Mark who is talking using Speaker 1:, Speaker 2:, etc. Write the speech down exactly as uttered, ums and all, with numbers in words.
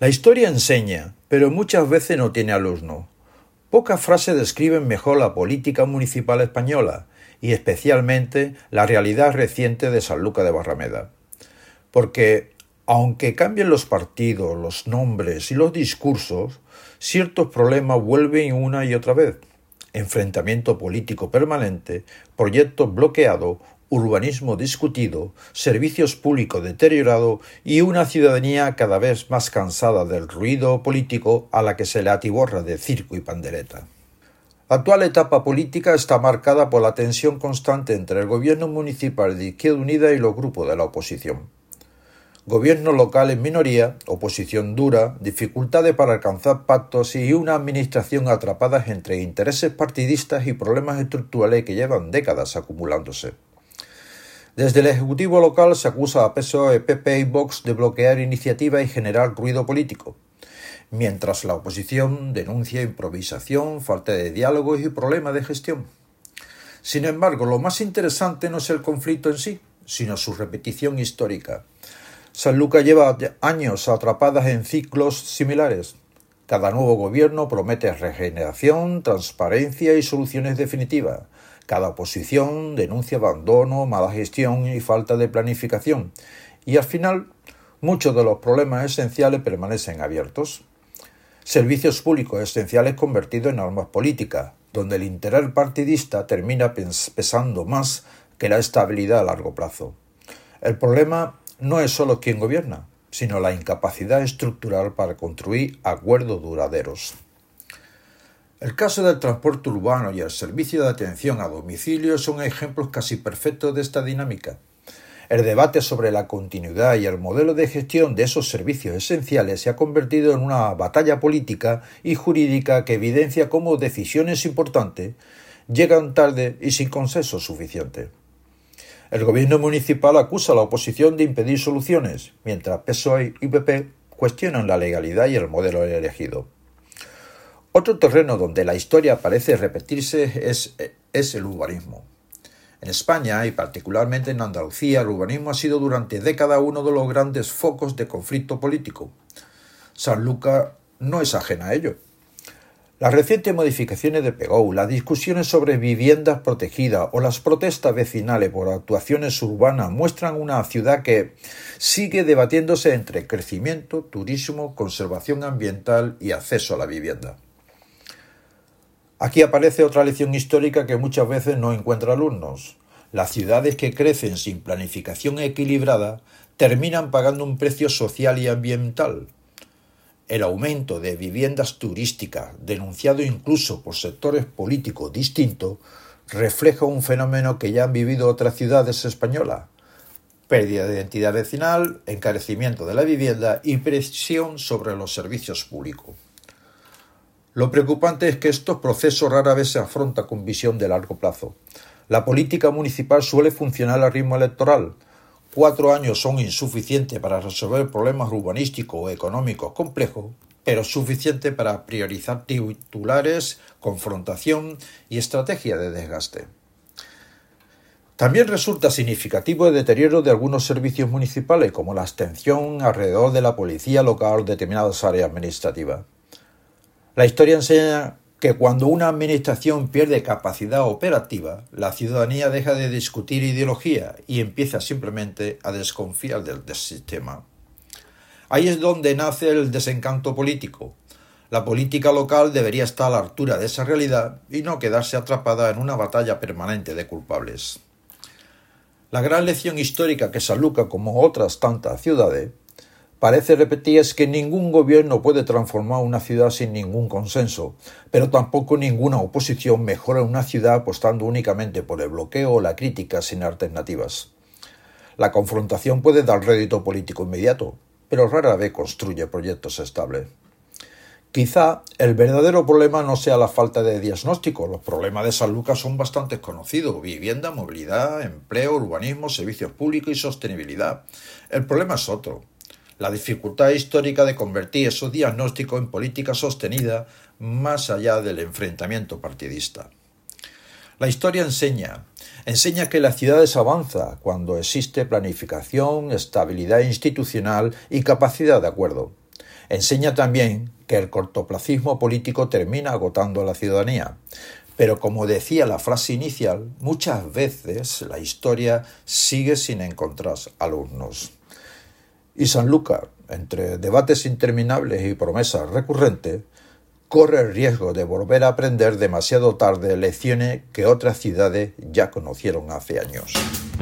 Speaker 1: La historia enseña, pero muchas veces no tiene alumno. Pocas frases describen mejor la política municipal española y especialmente la realidad reciente de Sanlúcar de Barrameda. Porque, aunque cambien los partidos, los nombres y los discursos, ciertos problemas vuelven una y otra vez. Enfrentamiento político permanente, proyectos bloqueados, urbanismo discutido, servicios públicos deteriorados y una ciudadanía cada vez más cansada del ruido político a la que se le atiborra de circo y pandereta. La actual etapa política está marcada por la tensión constante entre el gobierno municipal de Izquierda Unida y los grupos de la oposición. Gobierno local en minoría, oposición dura, dificultades para alcanzar pactos y una administración atrapada entre intereses partidistas y problemas estructurales que llevan décadas acumulándose. Desde el Ejecutivo local se acusa a P S O E, P P y Vox de bloquear iniciativas y generar ruido político, mientras la oposición denuncia improvisación, falta de diálogo y problemas de gestión. Sin embargo, lo más interesante no es el conflicto en sí, sino su repetición histórica. Sanlúcar lleva años atrapadas en ciclos similares. Cada nuevo gobierno promete regeneración, transparencia y soluciones definitivas. Cada oposición denuncia abandono, mala gestión y falta de planificación. Y al final, muchos de los problemas esenciales permanecen abiertos. Servicios públicos esenciales convertidos en armas políticas, donde el interés partidista termina pesando más que la estabilidad a largo plazo. El problema no es solo quién gobierna, sino la incapacidad estructural para construir acuerdos duraderos. El caso del transporte urbano y el servicio de atención a domicilio son ejemplos casi perfectos de esta dinámica. El debate sobre la continuidad y el modelo de gestión de esos servicios esenciales se ha convertido en una batalla política y jurídica que evidencia cómo decisiones importantes llegan tarde y sin consenso suficiente. El gobierno municipal acusa a la oposición de impedir soluciones, mientras P S O E y P P cuestionan la legalidad y el modelo elegido. Otro terreno donde la historia parece repetirse es, es el urbanismo. En España, y particularmente en Andalucía, el urbanismo ha sido durante décadas uno de los grandes focos de conflicto político. Sanlúcar no es ajena a ello. Las recientes modificaciones de Pegou, las discusiones sobre viviendas protegidas o las protestas vecinales por actuaciones urbanas muestran una ciudad que sigue debatiéndose entre crecimiento, turismo, conservación ambiental y acceso a la vivienda. Aquí aparece otra lección histórica que muchas veces no encuentra alumnos. Las ciudades que crecen sin planificación equilibrada terminan pagando un precio social y ambiental. El aumento de viviendas turísticas, denunciado incluso por sectores políticos distintos, refleja un fenómeno que ya han vivido otras ciudades españolas: pérdida de identidad vecinal, encarecimiento de la vivienda y presión sobre los servicios públicos. Lo preocupante es que estos procesos rara vez se afrontan con visión de largo plazo. La política municipal suele funcionar a ritmo electoral. Cuatro años son insuficientes para resolver problemas urbanísticos o económicos complejos, pero suficiente para priorizar titulares, confrontación y estrategia de desgaste. También resulta significativo el deterioro de algunos servicios municipales, como la abstención alrededor de la policía local o determinadas áreas administrativas. La historia enseña que cuando una administración pierde capacidad operativa, la ciudadanía deja de discutir ideología y empieza simplemente a desconfiar del, del sistema. Ahí es donde nace el desencanto político. La política local debería estar a la altura de esa realidad y no quedarse atrapada en una batalla permanente de culpables. La gran lección histórica que Sanlúcar, como otras tantas ciudades, parece repetir es que ningún gobierno puede transformar una ciudad sin ningún consenso, pero tampoco ninguna oposición mejora una ciudad apostando únicamente por el bloqueo o la crítica sin alternativas. La confrontación puede dar rédito político inmediato, pero rara vez construye proyectos estables. Quizá el verdadero problema no sea la falta de diagnóstico. Los problemas de Sanlúcar son bastante conocidos: vivienda, movilidad, empleo, urbanismo, servicios públicos y sostenibilidad. El problema es otro: la dificultad histórica de convertir esos diagnósticos en política sostenida más allá del enfrentamiento partidista. La historia enseña, enseña que las ciudades avanzan cuando existe planificación, estabilidad institucional y capacidad de acuerdo. Enseña también que el cortoplacismo político termina agotando a la ciudadanía. Pero como decía la frase inicial, muchas veces la historia sigue sin encontrar alumnos. Y Sanlúcar, entre debates interminables y promesas recurrentes, corre el riesgo de volver a aprender demasiado tarde lecciones que otras ciudades ya conocieron hace años.